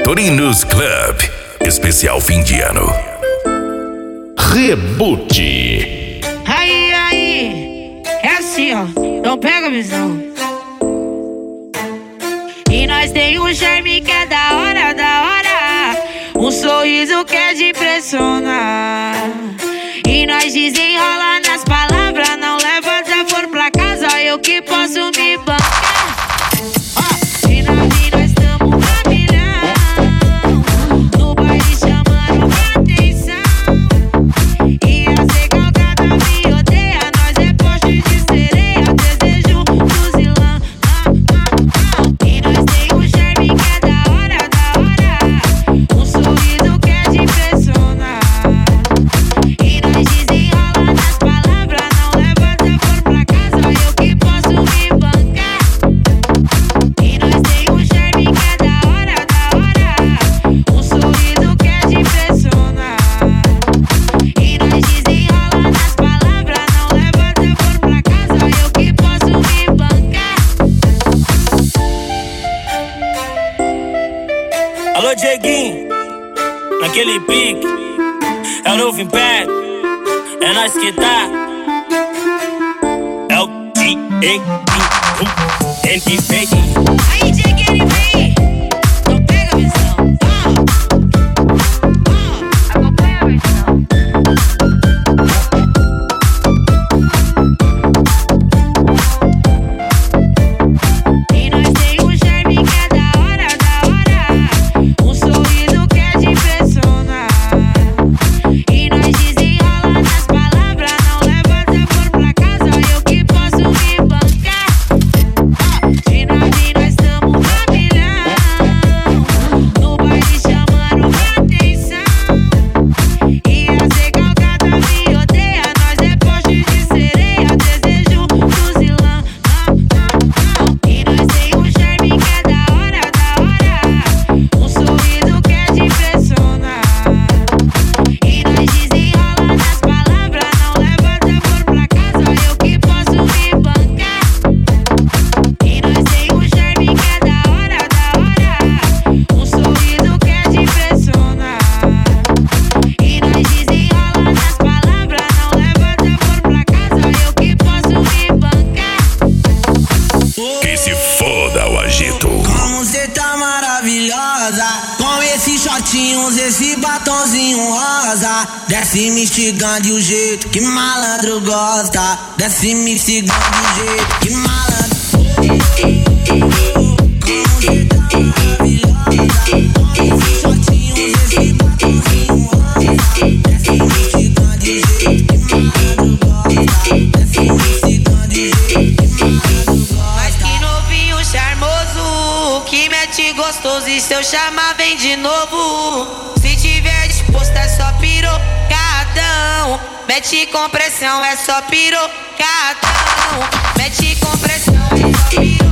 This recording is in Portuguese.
Vitorinos Club. Especial fim de ano. Reboot. Aí, é assim, ó, não pega a visão. E nós tem um charme que é da hora, um sorriso que é de impressionar. E nós desenrola nas palavras, não leva desaforo pra casa, eu que posso me bancar. E nós tamo a milhão, no baile chamando atenção. E a secalcada me odeia, nós é poste de sereia, desejo fuzilão. E nós tem um charme que é da hora, um sorriso que é de impressionar. E nós desenrola nas palavras, não leva desaforo pra casa, eu que posso me bancar. E nós tem um charme que é da hora, um sorriso que é de impressionar. E nós desenrola nas palavras, não leva desaforo pra casa, eu que posso me bancar. Alô, Dieguinho, naquele pique, é o novo Império, é nós que tá. É o Dieguinho, MVP. Aí, Dieguinho, ele vem, não pega a visão. Acompanha a visão. E nós tem um charme que é da hora, um sorriso que é de impressionar. E nós desenrola nas palavras, não leva desaforo pra casa, eu que posso me bancar. E nós tamo a milhão, no baile chamando atenção. E a secalcada me odeia, nós é poste de sereia, desejo fuzilão. E nós tem um charme que é da hora, um sorriso que é de impressionar. E nós desenrola nas palavras, não leva desaforo pra casa, eu que posso me bancar. E nós tem um charme que é da hora, um sorriso que é de impressionar. E nós desenrola nas palavras, não leva desaforo pra casa, eu que posso me bancar. Que se foda o agito. Como cê tá maravilhosa, com esses shortinhos, esse batonzinho rosa. Desce me instigando o jeito que malandro gosta. Desce me instigando o jeito que malandro. Como cê tá maravilhosa, com esses shortinhos, esse batonzinho rosa. Desce me instigando o jeito que malandro gosta. Desce me instigando o jeito que malandro gosta. Mas que novinho charmoso, que mete gostoso, e se eu chamar vem de novo. Se tiver disposto é só pirocadão, mete com pressão é só pirocadão, mete com pressão é só pirocadão.